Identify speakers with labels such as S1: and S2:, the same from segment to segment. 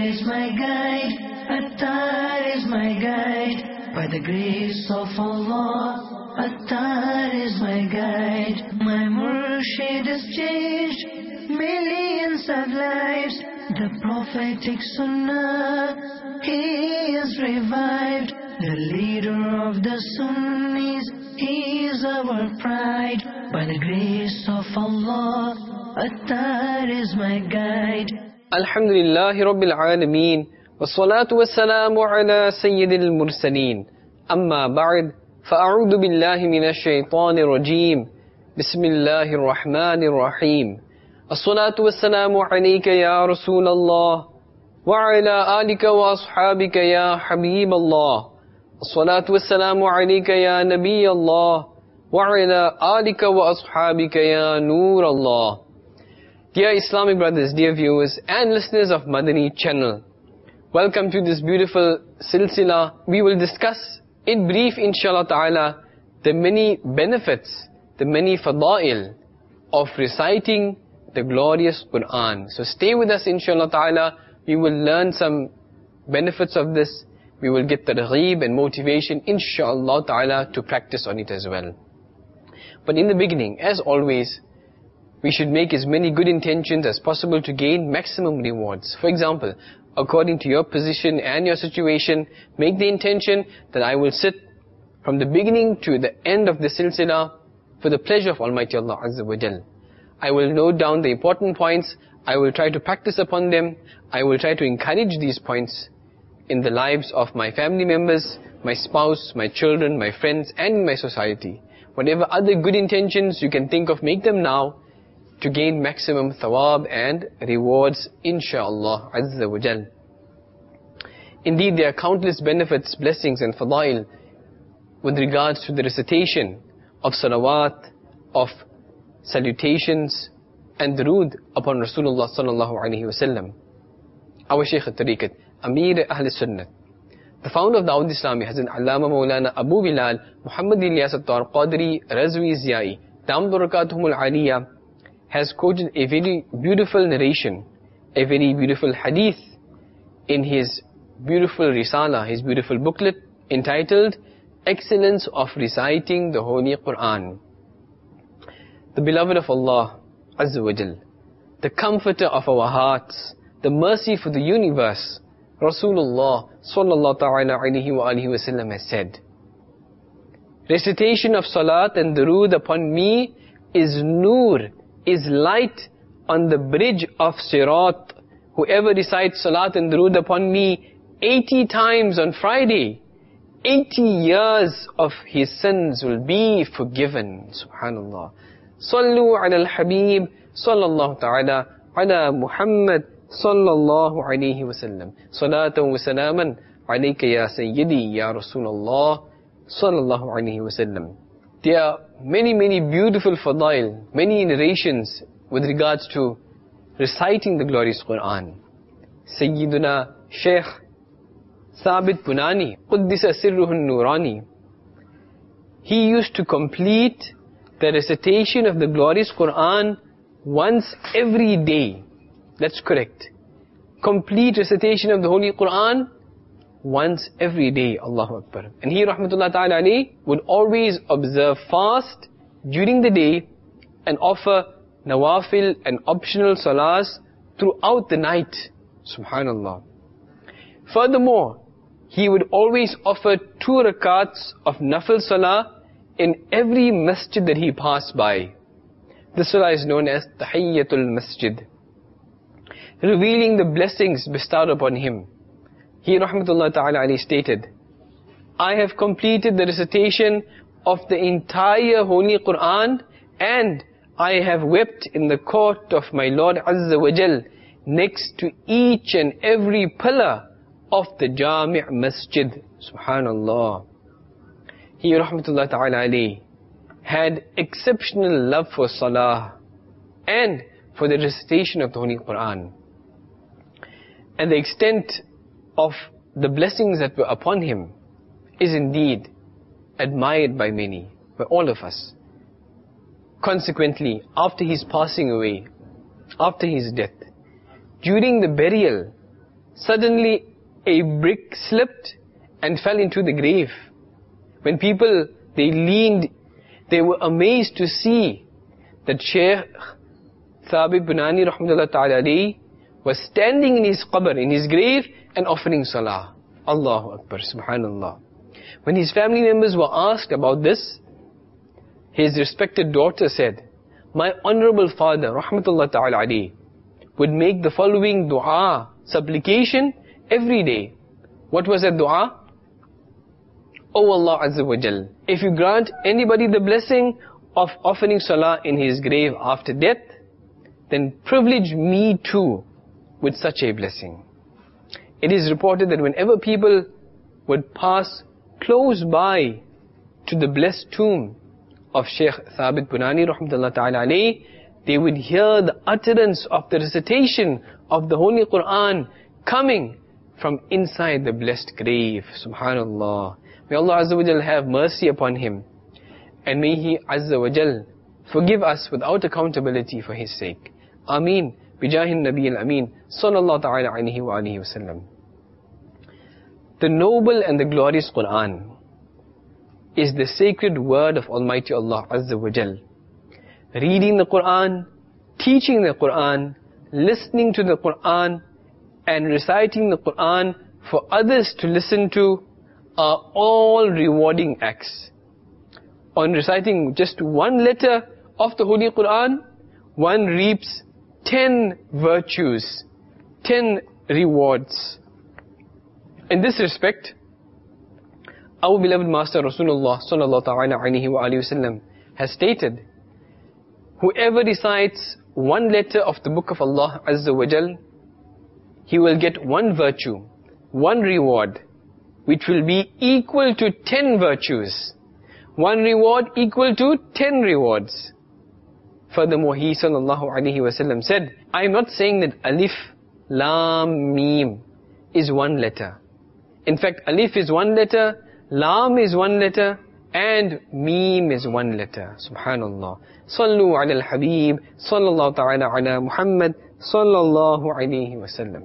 S1: is my guide, Attar is my guide. By the grace of Allah, Attar is my guide. My Murshid has changed millions of lives. The prophetic Sunnah, he is revived. The leader of the Sunnis, he is our pride. By the grace of Allah, Attar is my guide.
S2: Alhamdulillahi Rabbil Alameen. Wassalatu wassalamu ala Sayyidil Mursaleen. Amma ba'd. Fa'a'udhu billahi minash shaitanir rajeem. Bismillahir Rahmanir Rahim. As-salatu wassalamu alayka ya Rasulallah. Wa ala alika wa ashabika ya Habiballah. As-salatu wassalamu alayka ya Nabi Allah. Wa ala alika wa ashabika ya Nur Allah. Dear Islamic brothers, dear viewers and listeners of Madani channel, welcome to this beautiful silsila. We will discuss in brief, inshallah ta'ala, the many benefits, the many fadail of reciting the glorious Quran. So stay with us, inshallah ta'ala. We will learn some benefits of this. We will get targheeb and motivation, inshallah ta'ala, to practice on it as well. But in the beginning, as always, we should make as many good intentions as possible to gain maximum rewards. For example, according to your position and your situation, make the intention that I will sit from the beginning to the end of the silsila for the pleasure of Almighty Allah Azza wa Jal. I will note down the important points. I will try to practice upon them. I will try to encourage these points in the lives of my family members, my spouse, my children, my friends, and in my society. Whatever other good intentions you can think of, make them now, to gain maximum thawab and rewards, insha'Allah Azza wa Jal. Indeed, there are countless benefits, blessings and fadail with regards to the recitation of salawat, of salutations and durood upon Rasulullah sallallahu alaihi wasallam. Our Shaykh al-Tariqat, Amir Ahl Sunnah, the founder of Dawud Islami, Hazrat Allama Maulana Abu Bilal Muhammad Ilyas Attar Qadri Razvi Ziyai, Dam Barakatuhumul Aliyah, has quoted a very beautiful narration, a very beautiful hadith in his beautiful risala, his beautiful booklet entitled Excellence of Reciting the Holy Quran. The beloved of Allah Azza wa Jal, the comforter of our hearts, the mercy for the universe, Rasulullah sallallahu ta'ala alayhi wa alihi wa sallam has said, recitation of salat and durood upon me is nur, is light on the bridge of Sirat. Whoever recites salat and durood upon me 80 times on Friday, 80 years of his sins will be forgiven. Subhanallah. Sallu ala al-Habib sallallahu ta'ala ala Muhammad sallallahu alayhi wa sallam. Salatan wa salaman alayka ya Sayyidi ya Rasulullah sallallahu alayhi wa sallam. There are many beautiful fadail, many narrations with regards to reciting the glorious Quran. Sayyiduna Shaykh Thabit Bunani, Quddisa Sirruhun Nurani, he used to complete the recitation of the glorious Quran once every day. That's correct. Complete recitation of the Holy Quran once every day. Allahu Akbar. And he, rahmatullah ta'ala alayhi, would always observe fast during the day and offer nawafil and optional salahs throughout the night. Subhanallah. Furthermore, he would always offer 2 rakats of nafil salah in every masjid that he passed by. This salah is known as Tahiyyatul Masjid, revealing the blessings bestowed upon him. He, rahmatullah ta'ala alayhi, stated, I have completed the recitation of the entire Holy Quran and I have wept in the court of my Lord Azza wa Jal next to each and every pillar of the Jami' Masjid. Subhanallah. He, rahmatullah ta'ala alayhi, had exceptional love for salah and for the recitation of the Holy Quran. And the extent of the blessings that were upon him is indeed admired by many, by all of us. Consequently, after his passing away, after his death, during the burial suddenly a brick slipped and fell into the grave. When people, they leaned, they were amazed to see that Shaykh Thabit Bunani rahmatullah ta'ala alayhi was standing in his qabr, in his grave, and offering salah. Allahu Akbar, subhanallah. When his family members were asked about this, his respected daughter said, my honorable father, rahmatullah ta'ala alayhi, would make the following dua, supplication, every day. What was that dua? O Allah Azza wa Jal, if you grant anybody the blessing of offering salah in his grave after death, then privilege me too with such a blessing. It is reported that whenever people would pass close by to the blessed tomb of Shaykh Thabit Bunani rahmatullah ta'ala alayhi, they would hear the utterance of the recitation of the Holy Quran coming from inside the blessed grave. Subhanallah. May Allah Azza wa Jal have mercy upon him, and may He Azza wa Jal forgive us without accountability for His sake. Ameen. Bijahin Nabi al-Ameen sallallahu ta'ala alayhi wa alihi wa sallam. The noble and the glorious Quran is the sacred word of Almighty Allah Azza wa Jal. Reading the Quran, teaching the Quran, listening to the Quran, and reciting the Quran for others to listen to are all rewarding acts. On reciting just one letter of the Holy Quran, one reaps 10 virtues, 10 rewards. In this respect, our beloved Master Rasulullah sallallahu ta'ala alayhi wa alihi wa sallam has stated, whoever recites one letter of the book of Allah Azza wa Jal, he will get one virtue, one reward, which will be equal to 10 virtues. One reward equal to 10 rewards. Furthermore, he sallallahu alayhi wa sallam said, I am not saying that alif, lam, mim is one letter. In fact, alif is one letter, lam is one letter, and mim is one letter. Subhanallah. Sallu ala al-Habib, sallallahu ta'ala ala Muhammad, sallallahu alayhi wa sallam.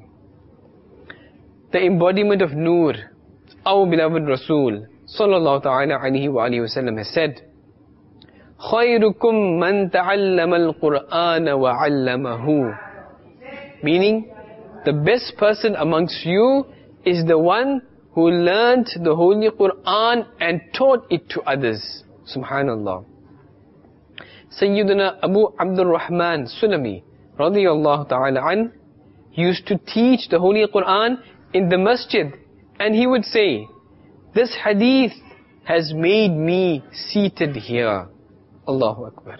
S2: The embodiment of Noor, our beloved Rasul, sallallahu ta'ala alayhi wa alihi wa sallam has said, خَيْرُكُمْ مَنْ تَعَلَّمَ الْقُرْآنَ وَعَلَّمَهُ. Meaning, the best person amongst you is the one who learnt the Holy Quran and taught it to others. Subhanallah. Sayyidina Abu Abdul Rahman Sulami radiyallahu ta'ala an used to teach the Holy Quran in the masjid, and he would say, this hadith has made me seated here. Allahu Akbar.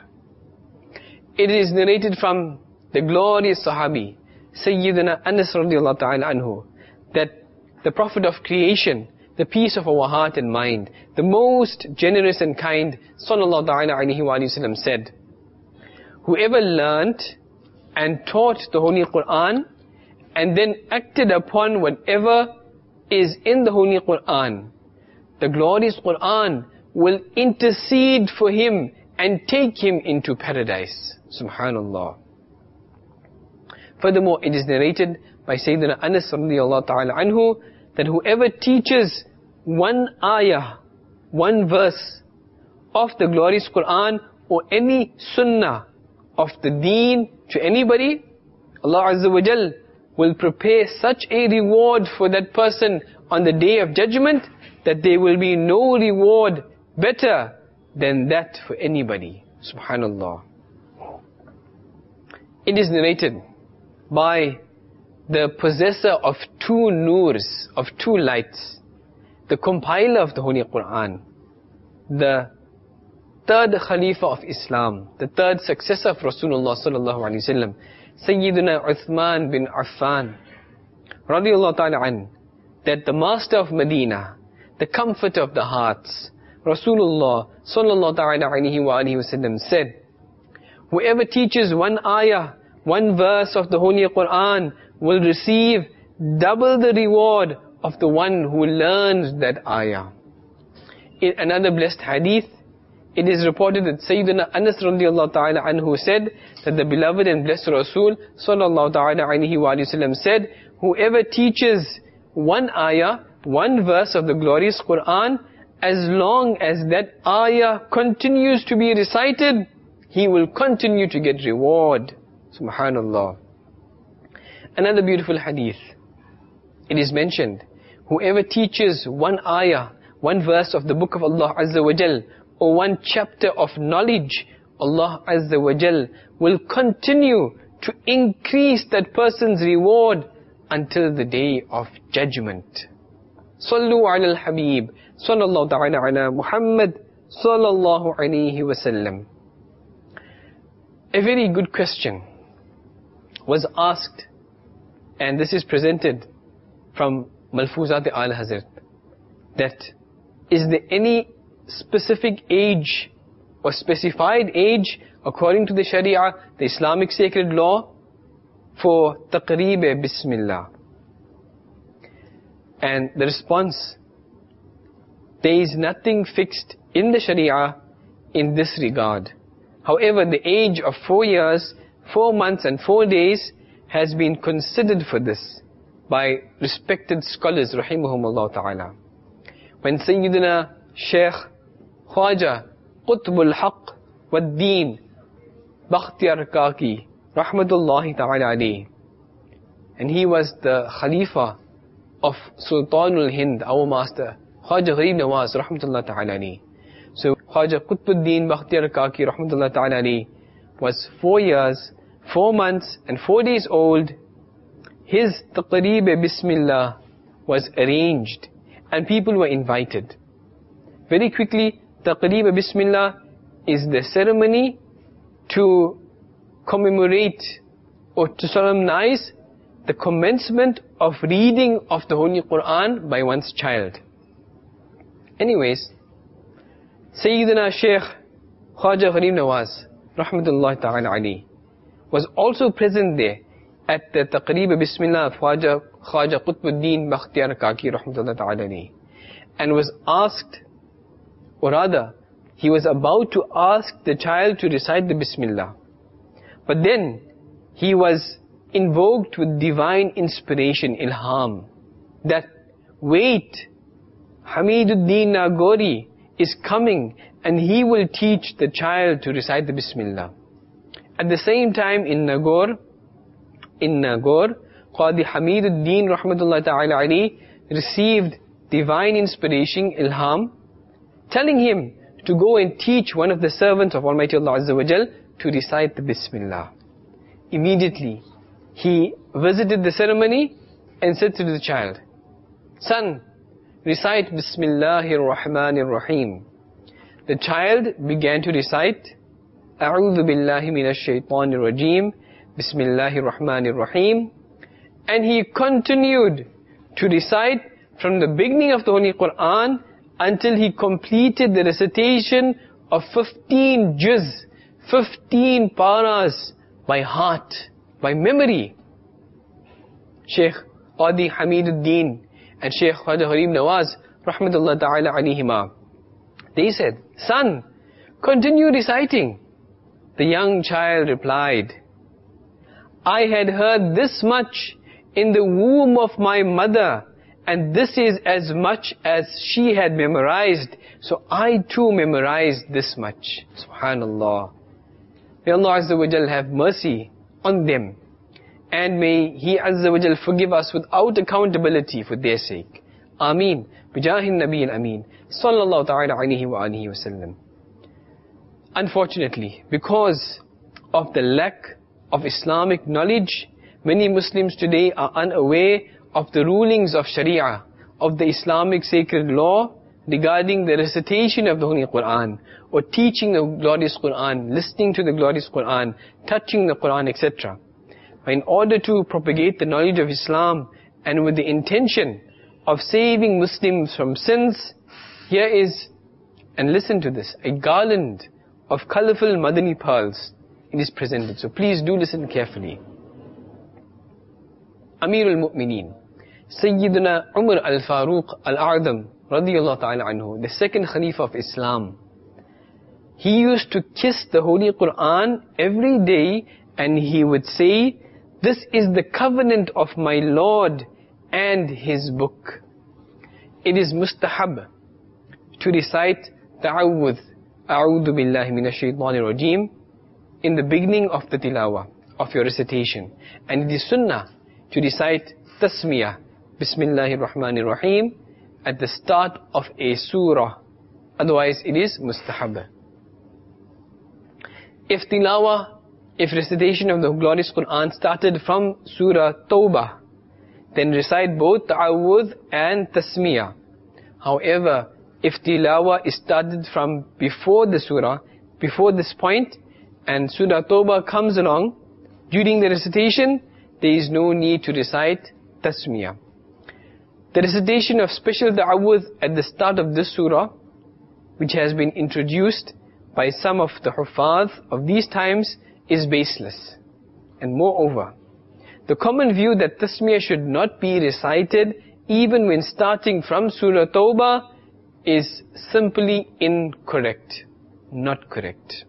S2: It is narrated from the glorious Sahabi, Sayyidina Anas radiyallahu ta'ala anhu, that the Prophet of creation, the peace of our heart and mind, the most generous and kind, sallallahu ta'ala alayhi wa sallam said, whoever learnt and taught the Holy Quran and then acted upon whatever is in the Holy Quran, the glorious Quran will intercede for him and take him into paradise. Subhanallah. Furthermore, it is narrated by Sayyidina Anas radiyallahu ta'ala anhu that whoever teaches one ayah, one verse of the glorious Quran or any sunnah of the deen to anybody, Allah Azza wa Jal will prepare such a reward for that person on the Day of Judgment that there will be no reward better than that for anybody. Subhanallah. It is narrated by the possessor of 2 noors, of 2 lights, the compiler of the Holy Quran, the 3rd Khalifa of Islam, the 3rd successor of Rasulullah sallallahu alaihi wasallam, Sayyidina Uthman bin Affan radiyallahu ta'ala an, that the master of Medina, the comforter of the hearts, Rasulullah sallallahu ta'ala alayhi wa alihi wa sallam said, whoever teaches one ayah, one verse of the Holy Quran will receive double the reward of the one who learns that ayah. In another blessed hadith, it is reported that Sayyidina Anas radiyallahu ta'ala anhu said that the beloved and blessed Rasul sallallahu ta'ala alayhi wa sallam said, whoever teaches one ayah, one verse of the glorious Qur'an, as long as that ayah continues to be recited, he will continue to get reward. Subhanallah. Another beautiful hadith. It is mentioned, whoever teaches one ayah, one verse of the book of Allah Azza wa Jal, or one chapter of knowledge, Allah Azza wa Jal will continue to increase that person's reward until the day of judgment. Sallu ala al-Habib, sallallahu ta'ala ala Muhammad, sallallahu alayhi wa sallam. A very good question was asked, and this is presented from Malfuzat al-Hazrat, that is there any specific age or specified age according to the Sharia, the Islamic sacred law, for taqreeb Bismillah? And the response, there is nothing fixed in the Sharia in this regard. However, the age of 4 years, 4 months and 4 days has been considered for this by respected scholars, rahimahumullah ta'ala. When Sayyidina Shaykh Khwaja Qutbul Haq wad Deen Bakhtiyar Kaki, rahmatullahi ta'ala alayhi, and he was the Khalifa of Sultanul Hind, our master, Khwaja Gharib Nawaz, rahmatullahi ta'ala alayhi. So Khwaja Qutbuddin Bakhtiyar Kaki, rahmatullahi ta'ala alayhi, was 4 years, 4 months and 4 days old. His taqreeb Bismillah was arranged and people were invited. Very quickly, taqreeb Bismillah is the ceremony to commemorate or to solemnize the commencement of reading of the Holy Quran by one's child. Anyways, Sayyidina Shaykh Khwaja Gharib Nawaz, rahmatullahi ta'ala alayhi, was also present there at the taqreeb Bismillah of Khwaja Qutbuddin Bakhtiyar Kaki, rahmatullahi ta'ala alayhi, and was asked, or rather, he was about to ask the child to recite the Bismillah. But then, he was invoked with divine inspiration, ilham, that wait, Hamiduddin Nagori is coming and he will teach the child to recite the Bismillah. At the same time, in Nagore, Qadi Hamiduddin rahmatullahi ta'ala alayhi received divine inspiration, ilham, telling him to go and teach one of the servants of Almighty Allah Azza wa Jal to recite the Bismillah. Immediately, he visited the ceremony and said to the child, son, recite Bismillahir Rahmanir Rahim. The child began to recite, A'udhu Billahi Minash Shaitanir Rajeem, Bismillahir Rahmanir Rahim. And he continued to recite from the beginning of the Holy Quran until he completed the recitation of 15 juz, 15 paras by heart, by memory. Shaykh Qadi Hamiduddin and Shaykh Khwaja Gharib Nawaz, rahmatullah ta'ala alayhima, they said, son, continue reciting. The young child replied, I had heard this much in the womb of my mother, and this is as much as she had memorized, so I too memorized this much. Subhanallah. May Allah Azza wa Jal have mercy on them, and may He Azza wa Jal forgive us without accountability for their sake. Ameen. Bijahin Nabi al-Ameen. Sallallahu ta'ala alayhi wa alihi wa sallam. Unfortunately, because of the lack of Islamic knowledge, many Muslims today are unaware of the rulings of Sharia, of the Islamic sacred law regarding the recitation of the Holy Quran, or teaching the glorious Quran, listening to the glorious Quran, touching the Quran, etc. In order to propagate the knowledge of Islam and with the intention of saving Muslims from sins, here is, and listen to this, a garland of colorful Madani pearls. It is presented. So please do listen carefully. Amirul Mu'mineen, Sayyidina Umar al-Faruq al-A'zam, radiyallahu ta'ala anhu, the second Khalifa of Islam, he used to kiss the Holy Quran every day, and he would say This is the covenant of my Lord and His book. It is mustahab to recite ta'awudh, a'udhu billahi minash shaitanir rajeem, in the beginning of the tilawah, of your recitation. And it is sunnah to recite tasmiyah, bismillahir rahmanir rahim, at the start of a surah. Otherwise it is mustahab. If tilawah, if recitation of the glorious Quran started from Surah Tawbah, then recite both ta'awudh and tasmiyah. However, if tilawah is started from before the surah, before this point, and Surah Tawbah comes along, during the recitation, there is no need to recite tasmiyah. The recitation of special ta'awudh at the start of this surah, which has been introduced by some of the huffaz of these times, is baseless. And moreover, the common view that tasmiyah should not be recited even when starting from Surah Tawbah is simply incorrect, not correct.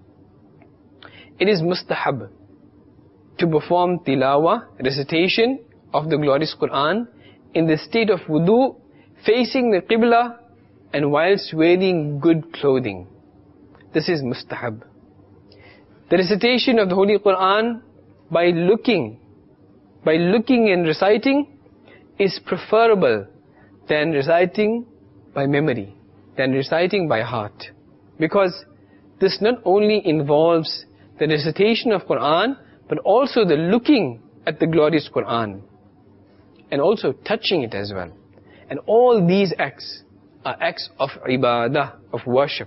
S2: It is mustahab to perform tilawah, recitation of the glorious Quran in the state of wudu, facing the qibla, and whilst wearing good clothing. This is mustahab. The recitation of the Holy Quran by looking and reciting is preferable than reciting by memory, than reciting by heart. Because this not only involves the recitation of Quran, but also the looking at the glorious Quran, and also touching it as well. And all these acts are acts of ibadah, of worship.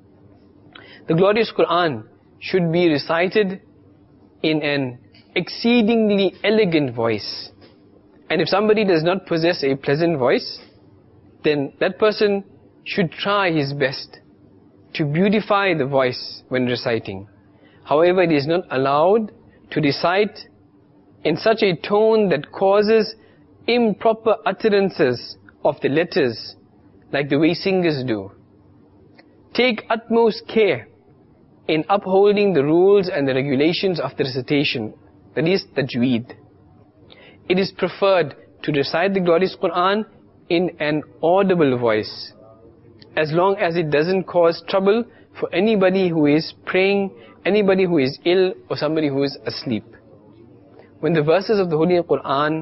S2: The glorious Quran should be recited in an exceedingly elegant voice. And if somebody does not possess a pleasant voice, then that person should try his best to beautify the voice when reciting. However, it is not allowed to recite in such a tone that causes improper utterances of the letters, like the way singers do. Take utmost care in upholding the rules and the regulations of the recitation, that is tajweed. It is preferred to recite the glorious Quran in an audible voice, as long as it doesn't cause trouble for anybody who is praying, anybody who is ill, or somebody who is asleep. When the verses of the Holy Quran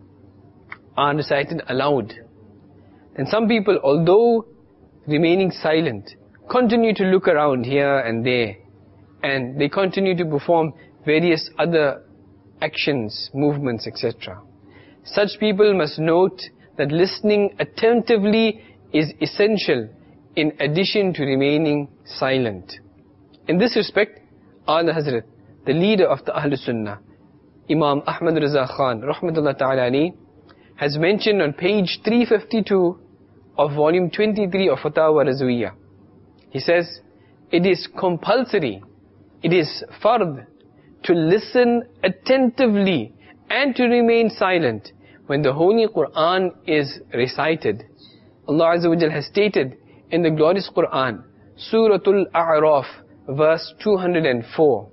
S2: are recited aloud, and some people, although remaining silent, continue to look around here and there, and they continue to perform various other actions, movements, etc. Such people must note that listening attentively is essential in addition to remaining silent. In this respect, Ala Hazrat, the leader of the Ahlul Sunnah, Imam Ahmad Raza Khan, rahmatullah ta'ala alayhi, has mentioned on page 352 of volume 23 of Fatawa Razwiyah. He says, it is compulsory, it is fard, to listen attentively and to remain silent when the Holy Quran is recited. Allah Azza wa Jal has stated in the glorious Quran, Suratul A'raf, verse 204,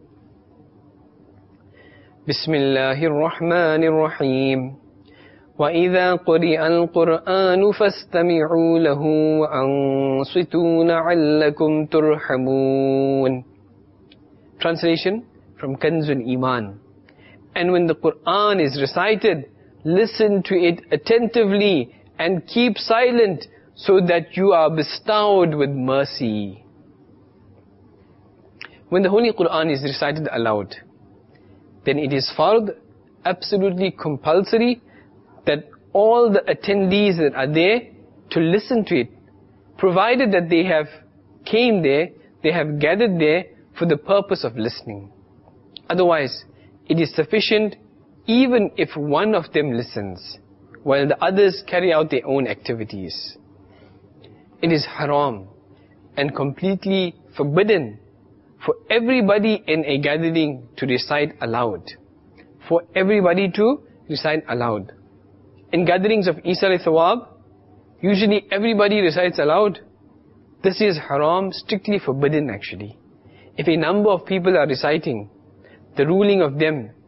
S2: Bismillahir Rahmanir Rahim, وَإِذَا قُرِئَ الْقُرْآنُ فَاسْتَمِعُوا لَهُ وَأَنصِتُوا لَعَلَّكُمْ تُرْحَمُونَ. Translation from Kanzul Iman. And when the Quran is recited, listen to it attentively and keep silent so that you are bestowed with mercy. When the Holy Quran is recited aloud, then it is fard, absolutely compulsory, that all the attendees that are there to listen to it, provided that they have came there, they have gathered there for the purpose of listening. Otherwise, it is sufficient even if one of them listens, while the others carry out their own activities. It is haram and completely forbidden for everybody in a gathering to recite aloud. For everybody to recite aloud. In gatherings of Isal Thawab, usually everybody recites aloud. This is haram, strictly forbidden actually. If a number of people are reciting, the ruling of them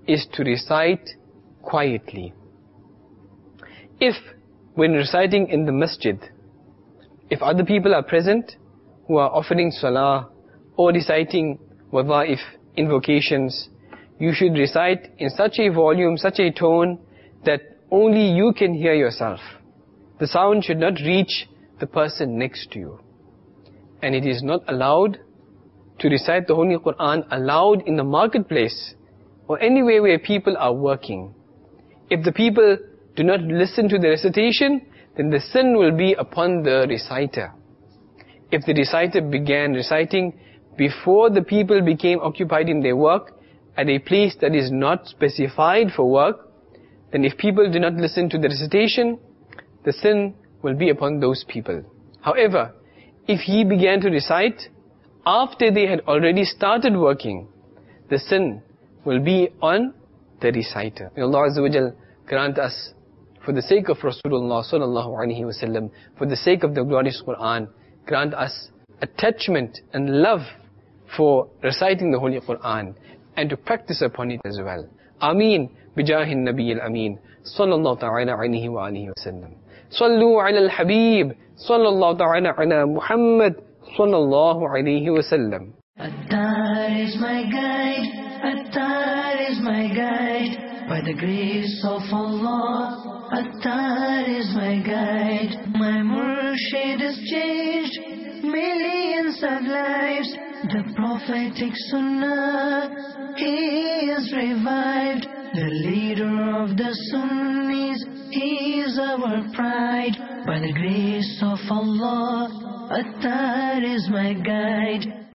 S2: is to recite quietly. If when reciting in the masjid, if other people are present who are offering salah or reciting wadha'if, invocations, you should recite in such a volume, such a tone that only you can hear yourself. The sound should not reach the person next to you. And it is not allowed to recite the Holy Quran aloud in the marketplace or anywhere where people are working. If the people do not listen to the recitation, then the sin will be upon the reciter. If the reciter began reciting before the people became occupied in their work at a place that is not specified for work, then if people do not listen to the recitation, the sin will be upon those people. However, if he began to recite after they had already started working, the sin will be on the reciter. May Allah Azza wa Jal grant us, for the sake of Rasulullah sallallahu alaihi wasallam, for the sake of the glorious Quran, grant us attachment and love for reciting the Holy Quran and to practice upon it as well. Ameen bijahin nabiyil ameen sallallahu ta'ala alaihi wa alihi wa sallam. Sallu ala al-habib sallallahu ta'ala ala Muhammad sallallahu alaihi wa sallam.
S1: Attar is my guide, Attar is my guide, by the grace of Allah, Attar is my guide. My murshid has changed millions of lives, the prophetic sunnah, he is revived, the leader of the Sunnis, he is our pride. By the grace of Allah, Attar is my guide.